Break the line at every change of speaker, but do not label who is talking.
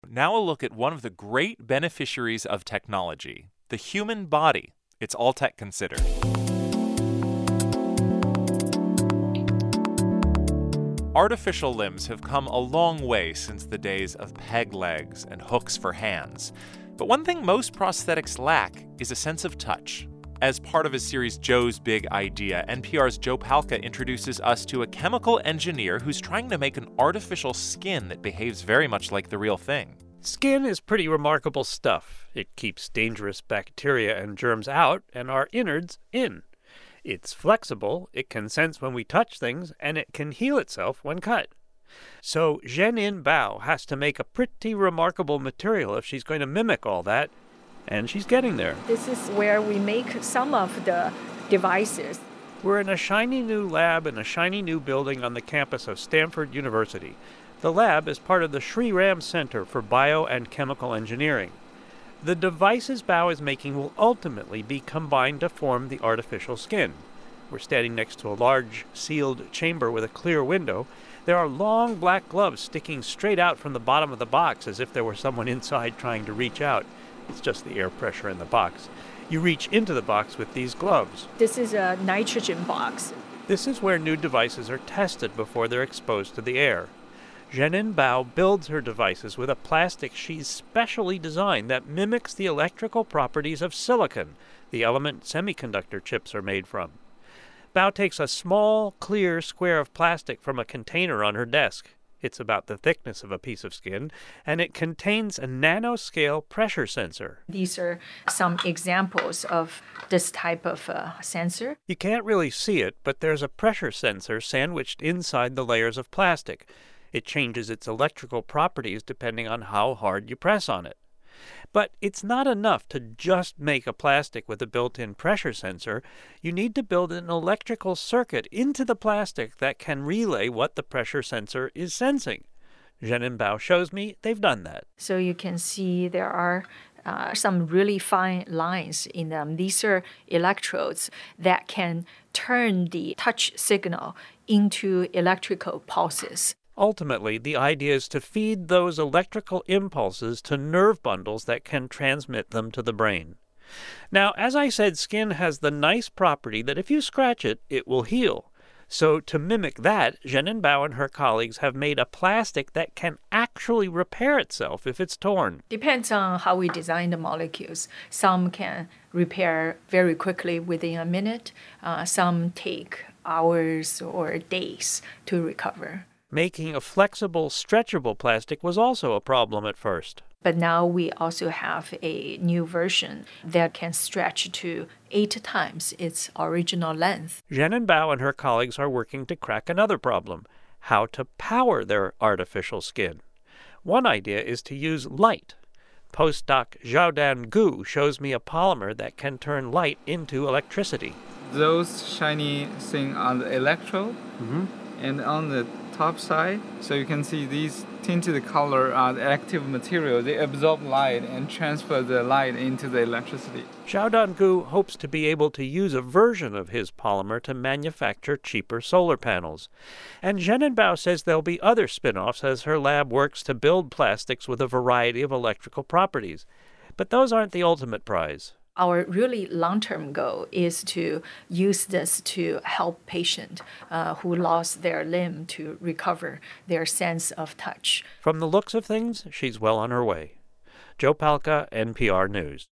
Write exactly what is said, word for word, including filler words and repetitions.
Now a look at one of the great beneficiaries of technology, the human body. It's all tech considered. Artificial limbs have come a long way since the days of peg legs and hooks for hands. But one thing most prosthetics lack is a sense of touch. As part of his series Joe's Big Idea, N P R's Joe Palca introduces us to a chemical engineer who's trying to make an artificial skin that behaves very much like the real thing.
Skin is pretty remarkable stuff. It keeps dangerous bacteria and germs out and our innards in. It's flexible, it can sense when we touch things, and it can heal itself when cut. So Zhenin Bao has to make a pretty remarkable material if she's going to mimic all that. And she's getting there.
This is where we make some of the devices.
We're in a shiny new lab in a shiny new building on the campus of Stanford University. The lab is part of the Shri Ram Center for Bio and Chemical Engineering. The devices Bao is making will ultimately be combined to form the artificial skin. We're standing next to a large sealed chamber with a clear window. There are long black gloves sticking straight out from the bottom of the box as if there were someone inside trying to reach out. It's just the air pressure in the box. You reach into the box with these gloves.
This is a nitrogen box.
This is where new devices are tested before they're exposed to the air. Zhenin Bao builds her devices with a plastic she's specially designed that mimics the electrical properties of silicon, the element semiconductor chips are made from. Bao takes a small, clear square of plastic from a container on her desk. It's about the thickness of a piece of skin, and it contains a nanoscale pressure sensor.
These are some examples of this type of uh, sensor.
You can't really see it, but there's a pressure sensor sandwiched inside the layers of plastic. It changes its electrical properties depending on how hard you press on it. But it's not enough to just make a plastic with a built-in pressure sensor. You need to build an electrical circuit into the plastic that can relay what the pressure sensor is sensing. Zhenin Bao shows me they've done that.
So you can see there are uh, some really fine lines in them. These are electrodes that can turn the touch signal into electrical pulses.
Ultimately, the idea is to feed those electrical impulses to nerve bundles that can transmit them to the brain. Now, as I said, skin has the nice property that if you scratch it, it will heal. So to mimic that, Zhenin Bao and her colleagues have made a plastic that can actually repair itself if it's torn.
Depends on how we design the molecules. Some can repair very quickly within a minute. Uh, some take hours or days to recover.
Making a flexible, stretchable plastic was also a problem at first.
But now we also have a new version that can stretch to eight times its original length.
Zhenin Bao and her colleagues are working to crack another problem: how to power their artificial skin. One idea is to use light. Postdoc Xiaodan Gu shows me a polymer that can turn light into electricity.
Those shiny things on the electrode,
Mm-hmm.
and on the top side, so you can see these tinted color are the active material. They absorb light and transfer the light into the electricity.
Xiaodan Gu hopes to be able to use a version of his polymer to manufacture cheaper solar panels. And Zhenin Bao says there'll be other spin-offs as her lab works to build plastics with a variety of electrical properties. But those aren't the ultimate prize.
Our really long-term goal is to use this to help patients uh, who lost their limb to recover their sense of touch.
From the looks of things, she's well on her way. Joe Palca, N P R News.